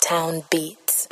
Motown Beats.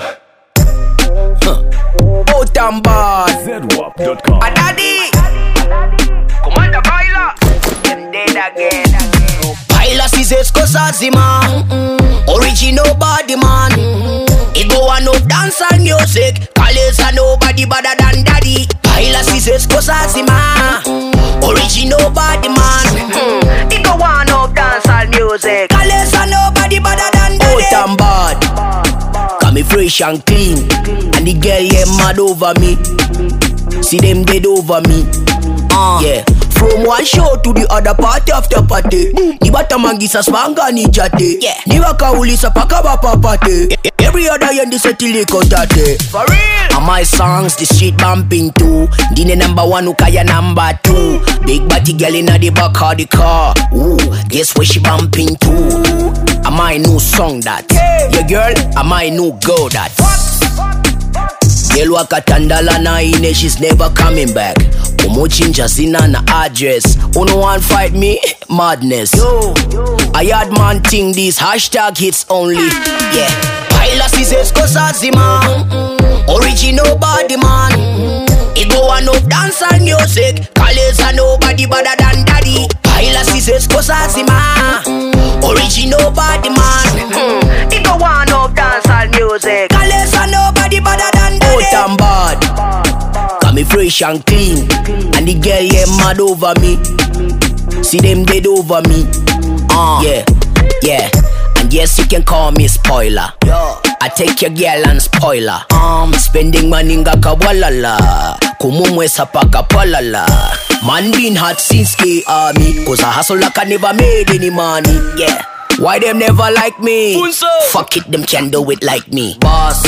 Outambard ZWAP.com. A daddy Commander Baila Them dead again Baila sizes kozazima Original body man It go on up dance and music Colors are nobody better than daddy Baila sizes kozazima Original body man It go on up dance and music Colors are nobody better than daddy Outambard Got me fresh and clean And the girl yeah mad over me See them dead over me Yeah From one show to the other party after party Ni batamangisa spanga ni jate Ni wakaulisa paka bapapate Every other year this setili kontate For real And my songs the shit bumping too Dine number one ukaya number two Big body girl inna the back of the car Ooh, guess where she bumping too And my new song that Yeah girl, and my new girl that Girl wakatandala na ine, she's never coming back Umochinja sina na address Uno one fight me, madness I had man ting these hashtag hits only Yeah Baila sizes kozazima Original body man It go on up dance and music Colors are nobody better than daddy Baila sizes kozazima Original body man It go on up dance and music Colors are nobody better than daddy Outambard Got me fresh and clean And the girl yeah mad over me See them dead over me Yeah, yeah And yes you can call me spoiler I take your girl and spoiler Spending money ngaka walala Kumumwesa paka palala Man been hot since K-Army Cause I hustle like I never made any money Yeah Why them never like me? Fuck it, them can do it like me Boss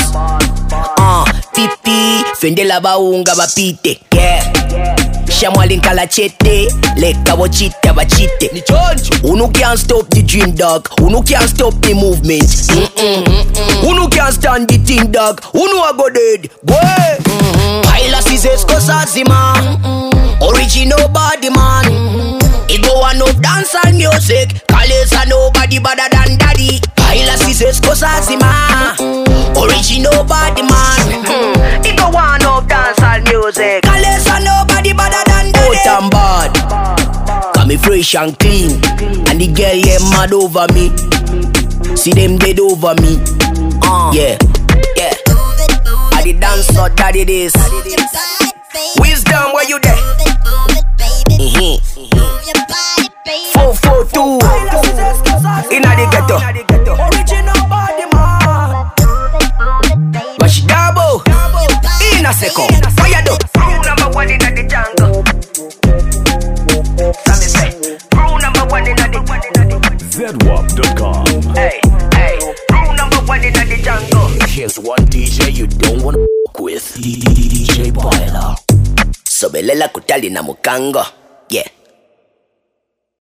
Pipi Fendela baunga bapite Yeah Shamwalinka la chete Leka wachite bachite Ni choncho Unu can't stop the dream dog Unu can't stop the movement Unu can't stand the thing dog Unu a go dead Boy Baila sizes kozazima Original body man It go on up dance and music Colors are nobody better than daddy Baila sizes kozazima Original body man It go on up dance and music Colors are nobody better than daddy Outambard Got me fresh and clean And the girl yeah mad over me See them dead over me Yeah, yeah I the dancer that it is Wisdom where you there 442 Inna the ghetto Original body man Bashidabo Inna seko Fire do Crew number one inna the jungle Sammy say Crew number one inna the ZWAP.com. Hey, hey Crew number one inna the jungle Here's one DJ you don't wanna f*** with DJ Baila Sobelela kutali na mukango Yeah